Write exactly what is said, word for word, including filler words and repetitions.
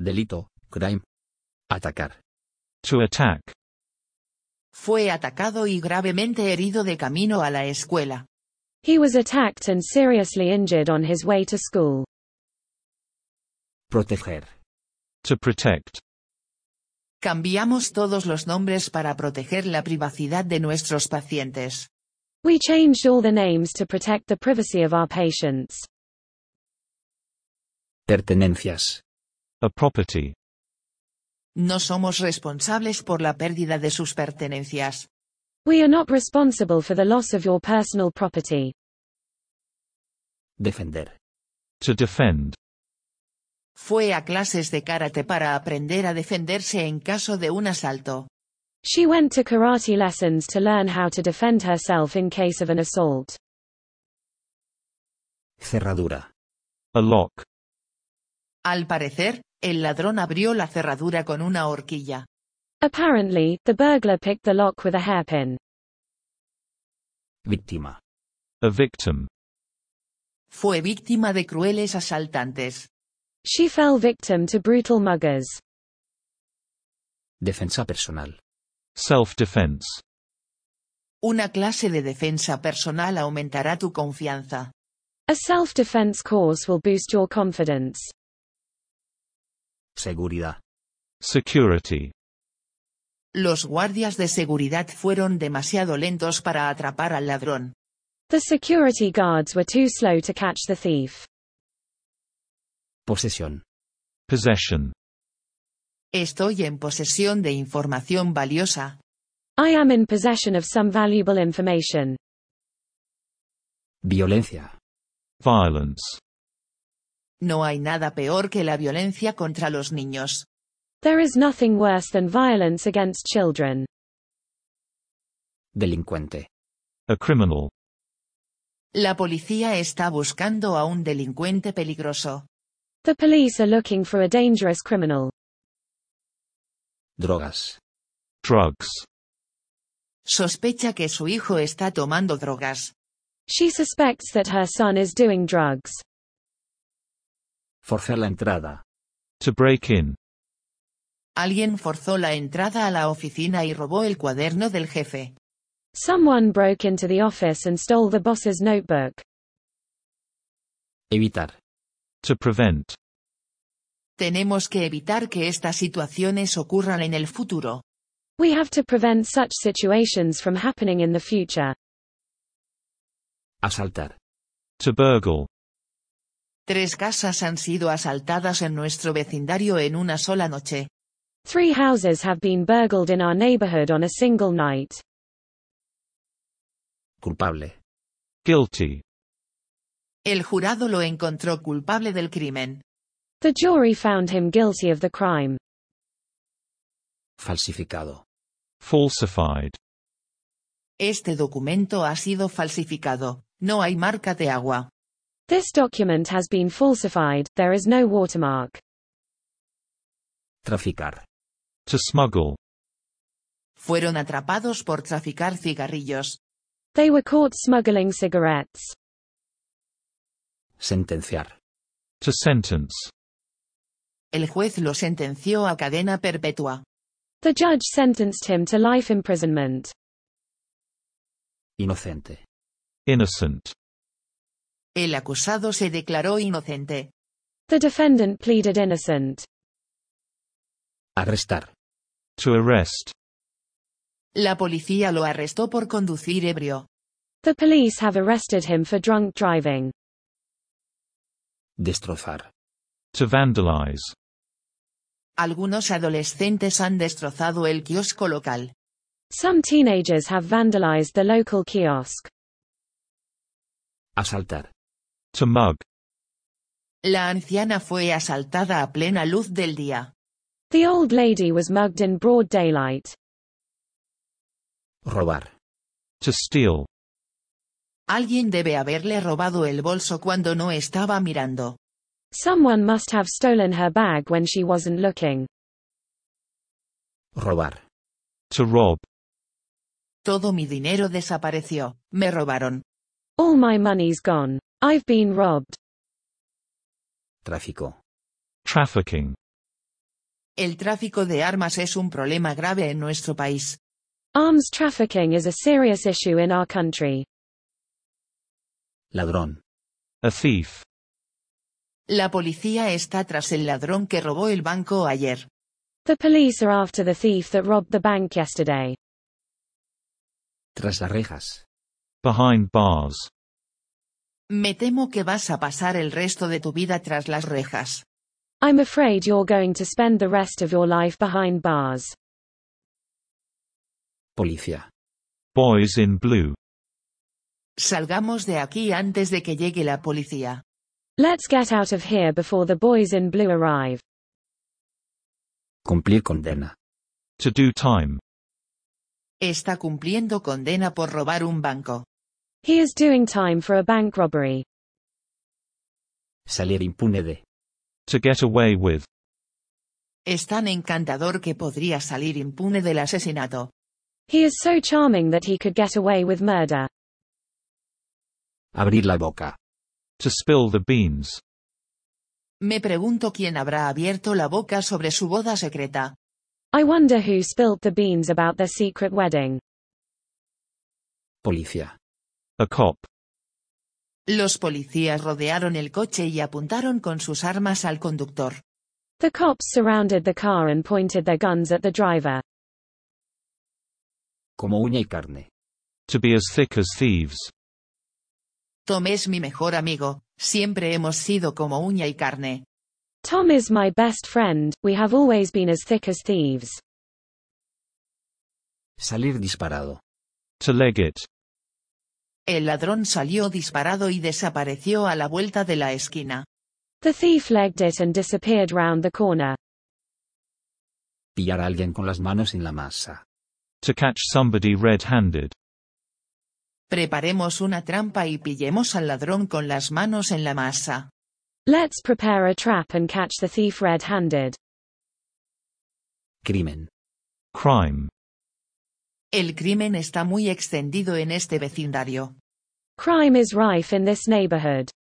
Delito, crime. Atacar. To attack. Fue atacado y gravemente herido de camino a la escuela. He was attacked and seriously injured on his way to school. Proteger. To protect. Cambiamos todos los nombres para proteger la privacidad de nuestros pacientes. We changed all the names to protect the privacy of our patients. Pertenencias. A property. No somos responsables por la pérdida de sus pertenencias. We are not responsible for the loss of your personal property. Defender. To defend. Fue a clases de karate para aprender a defenderse en caso de un asalto. She went to karate lessons to learn how to defend herself in case of an assault. Cerradura. A lock. Al parecer, el ladrón abrió la cerradura con una horquilla. Apparently, the burglar picked the lock with a hairpin. Víctima. A victim. Fue víctima de crueles asaltantes. She fell victim to brutal muggers. Defensa personal. Self-defense. Una clase de defensa personal aumentará tu confianza. A self-defense course will boost your confidence. Seguridad. Security. Los guardias de seguridad fueron demasiado lentos para atrapar al ladrón. The security guards were too slow to catch the thief. Posesión. Possession. Estoy en posesión de información valiosa. I am in possession of some valuable information. Violencia. Violence. No hay nada peor que la violencia contra los niños. There is nothing worse than violence against children. Delincuente. A criminal. La policía está buscando a un delincuente peligroso. The police are looking for a dangerous criminal. Drogas. Drugs. Sospecha que su hijo está tomando drogas. She suspects that her son is doing drugs. Forzar la entrada. To break in. Alguien forzó la entrada a la oficina y robó el cuaderno del jefe. Someone broke into the office and stole the boss's notebook. Evitar. To prevent. Tenemos que evitar que estas situaciones ocurran en el futuro. We have to prevent such situations from happening in the future. Asaltar. To burgle. Tres casas han sido asaltadas en nuestro vecindario en una sola noche. Three houses have been burgled in our neighborhood on a single night. Culpable. Guilty. El jurado lo encontró culpable del crimen. The jury found him guilty of the crime. Falsificado. Falsified. Este documento ha sido falsificado. No hay marca de agua. This document has been falsified, there is no watermark. Traficar. To smuggle. Fueron atrapados por traficar cigarrillos. They were caught smuggling cigarettes. Sentenciar. To sentence. El juez lo sentenció a cadena perpetua. The judge sentenced him to life imprisonment. Inocente. Innocent. El acusado se declaró inocente. The defendant pleaded innocent. Arrestar. To arrest. La policía lo arrestó por conducir ebrio. The police have arrested him for drunk driving. Destrozar. To vandalize. Algunos adolescentes han destrozado el kiosco local. Some teenagers have vandalized the local kiosk. Asaltar. To mug. La anciana fue asaltada a plena luz del día. The old lady was mugged in broad daylight. Robar. To steal. Alguien debe haberle robado el bolso cuando no estaba mirando. Someone must have stolen her bag when she wasn't looking. Robar. To rob. Todo mi dinero desapareció. Me robaron. All my money's gone. I've been robbed. Tráfico. Trafficking. El tráfico de armas es un problema grave en nuestro país. Arms trafficking is a serious issue in our country. Ladrón. A thief. La policía está tras el ladrón que robó el banco ayer. The police are after the thief that robbed the bank yesterday. Tras las rejas. Behind bars. Me temo que vas a pasar el resto de tu vida tras las rejas. I'm afraid you're going to spend the rest of your life behind bars. Policía. Boys in blue. Salgamos de aquí antes de que llegue la policía. Let's get out of here before the boys in blue arrive. Cumplir condena. To do time. Está cumpliendo condena por robar un banco. He is doing time for a bank robbery. Salir impune de. To get away with. Es tan encantador que podría salir impune del asesinato. He is so charming that he could get away with murder. Abrir la boca. To spill the beans. Me pregunto quién habrá abierto la boca sobre su boda secreta. I wonder who spilt the beans about their secret wedding. Policía. A cop. Los policías rodearon el coche y apuntaron con sus armas al conductor. The cops surrounded the car and pointed their guns at the driver. Como uña y carne. To be as thick as thieves. Tom es mi mejor amigo, siempre hemos sido como uña y carne. Tom is my best friend, we have always been as thick as thieves. Salir disparado. To leg it. El ladrón salió disparado y desapareció a la vuelta de la esquina. The thief legged it and disappeared round the corner. Pillar a alguien con las manos en la masa. To catch somebody red-handed. Preparemos una trampa y pillemos al ladrón con las manos en la masa. Let's prepare a trap and catch the thief red-handed. Crimen. Crime. El crimen está muy extendido en este vecindario. Crime is rife in this neighborhood.